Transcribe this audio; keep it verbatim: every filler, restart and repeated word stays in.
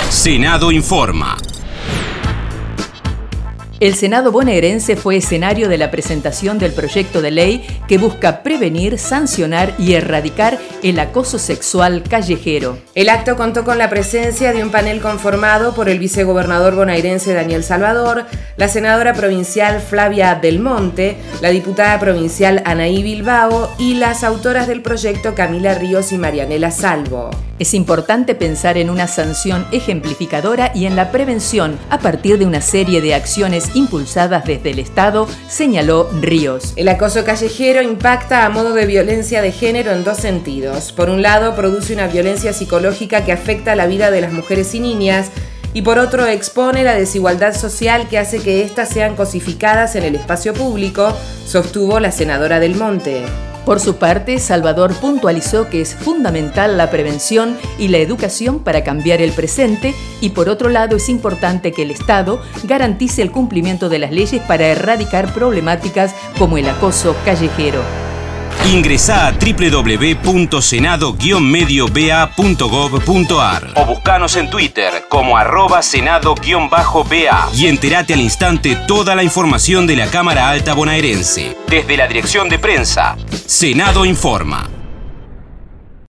Senado informa. El Senado bonaerense fue escenario de la presentación del proyecto de ley que busca prevenir, sancionar y erradicar el acoso sexual callejero. El acto contó con la presencia de un panel conformado por el vicegobernador bonaerense Daniel Salvador, la senadora provincial Flavia Del Monte, la diputada provincial Anaí Bilbao y las autoras del proyecto Camila Ríos y Marianela Salvo. Es importante pensar en una sanción ejemplificadora y en la prevención a partir de una serie de acciones impulsadas desde el Estado, señaló Ríos. El acoso callejero impacta a modo de violencia de género en dos sentidos. Por un lado, produce una violencia psicológica que afecta la vida de las mujeres y niñas, y por otro expone la desigualdad social que hace que éstas sean cosificadas en el espacio público, sostuvo la senadora Del Monte. Por su parte, Salvador puntualizó que es fundamental la prevención y la educación para cambiar el presente y por otro lado es importante que el Estado garantice el cumplimiento de las leyes para erradicar problemáticas como el acoso callejero. Ingresá a doble u doble u doble u punto senado guion medio b a punto gov punto a r o buscanos en Twitter como arroba senado-ba y entérate al instante toda la información de la Cámara Alta bonaerense. Desde la Dirección de Prensa, Senado informa.